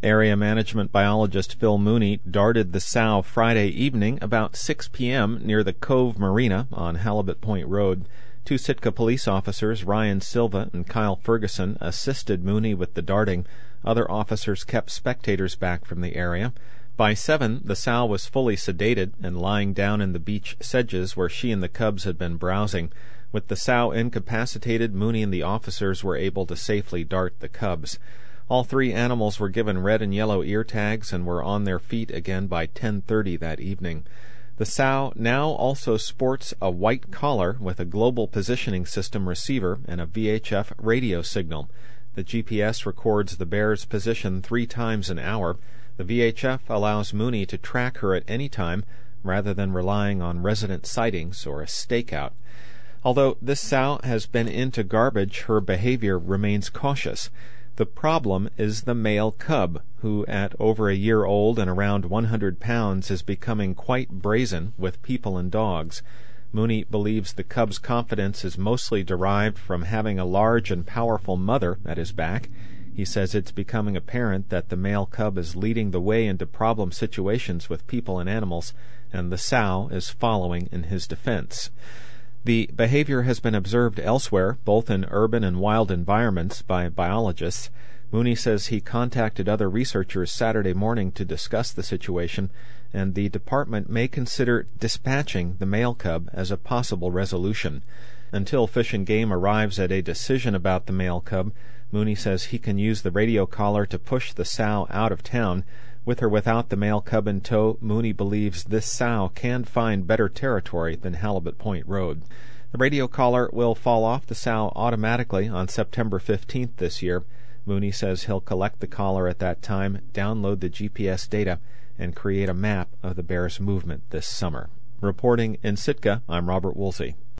Area Management Biologist Phil Mooney darted the sow Friday evening about 6 p.m. near the Cove Marina on Halibut Point Road. Two Sitka police officers, Ryan Silva and Kyle Ferguson, assisted Mooney with the darting. Other officers kept spectators back from the area. By 7, the sow was fully sedated and lying down in the beach sedges where she and the cubs had been browsing. With the sow incapacitated, Mooney and the officers were able to safely dart the cubs. All 3 animals were given red and yellow ear tags and were on their feet again by 10:30 that evening. The sow now also sports a white collar with a global positioning system receiver and a VHF radio signal. The GPS records the bear's position 3 times an hour. The VHF allows Mooney to track her at any time rather than relying on resident sightings or a stakeout. Although this sow has been into garbage, her behavior remains cautious. The problem is the male cub, who at over a year old and around 100 pounds is becoming quite brazen with people and dogs. Mooney believes the cub's confidence is mostly derived from having a large and powerful mother at his back. He says it's becoming apparent that the male cub is leading the way into problem situations with people and animals, and the sow is following in his defense. The behavior has been observed elsewhere, both in urban and wild environments, by biologists. Mooney says he contacted other researchers Saturday morning to discuss the situation, and the department may consider dispatching the male cub as a possible resolution. Until Fish and Game arrives at a decision about the male cub, Mooney says he can use the radio collar to push the sow out of town. With or without the male cub in tow, Mooney believes this sow can find better territory than Halibut Point Road. The radio collar will fall off the sow automatically on September 15th this year. Mooney says he'll collect the collar at that time, download the GPS data, and create a map of the bear's movement this summer. Reporting in Sitka, I'm Robert Woolsey.